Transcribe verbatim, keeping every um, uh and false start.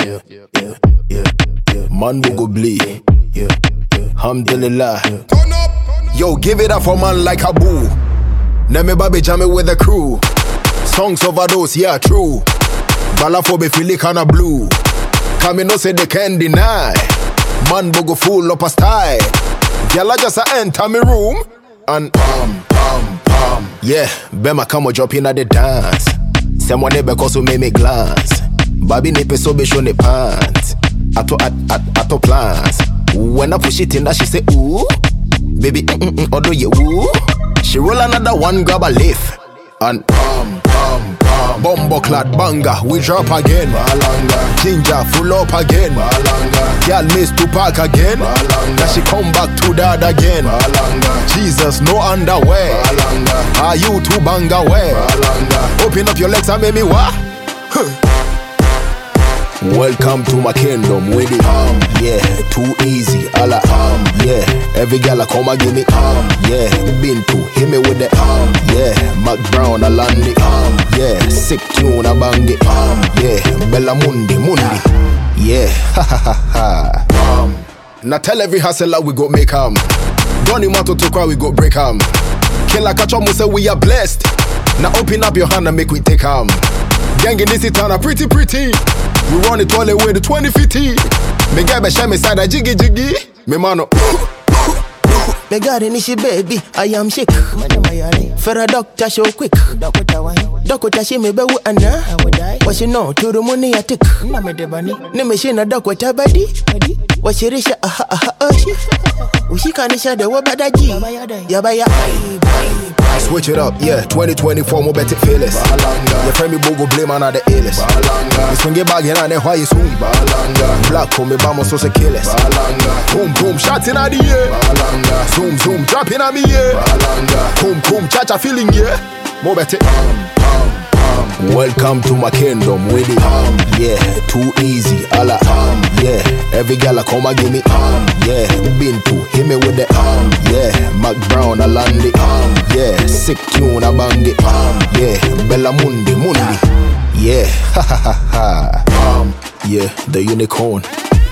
yeah, yeah, yeah, yeah. Man will go bleed. Yeah, yeah. Alhamdulillah. Turn up. Yo, give it up for man like a boo. Name baby jamming with the crew. Songs overdose, yeah, true. Balafo feel it kinda blue. Come no say they can't deny. Man go full up a style. Girl, I just enter me room and pam, pam, pam. Yeah, Bema come drop in at the dance. Someone never cause who make me glance. Baby nipe so be show ne pants. Ato at at ato plans. When I push it in that she say ooh. Baby mm mm odo ye woo. She roll another one, grab a leaf and pam, pam, pam. Bombo clad banga, we drop again. Balanga. Ginger full up again. Balanga. Girl miss to park again. Balanga. Now she come back to that again. Balanga. Jesus no underwear. Balanga. Are you too banga wear? Balanga. Open up your legs and make me what? Huh. Welcome to my kingdom with it. Um, yeah, too easy, alla um, yeah. Every gal I come and give me um, yeah. Been to hit me with the um, yeah. Mac Brown I land it um, yeah. Sick tune I bang it um, yeah. Bella Mundi Mundi, yeah. Ha ha ha ha. Um, now tell every hustler we go make um. Donny Mato to cry we go break um. Killer catch up say we are blessed. Now open up your hand and make we take um. Gang in this town are pretty pretty. We run it all the way to twenty fifty. Me get me share me side a jiggy jiggy. Me mano. Me got an issue baby, I am sick. For a doctor show quick. Doctor she me be wu anna. What you know to the money I take. Ne me she na doctor body. What she risha aha aha oshi. Ushi kanisha de wa badaji. Yabaya. Switch it up, yeah. twenty twenty-four, more better feel it. Your friend me bogo blame on the illest. Me swing it back in and then why you swing. Black come me bamo so se kill it. Boom boom, shot in the air. Zoom zoom, drop in on me yeah. Boom boom, cha-cha feeling yeah. More better. Welcome to my kingdom with it. Um, yeah, too easy, alla um, yeah. Every gal I come and give me um, yeah. Been to hit me with the um, yeah. Mac Brown I land it um, yeah. Sick tune I bang it um, yeah. Bella Mundi Mundi, yeah. Ha ha ha ha. Um, yeah, the unicorn.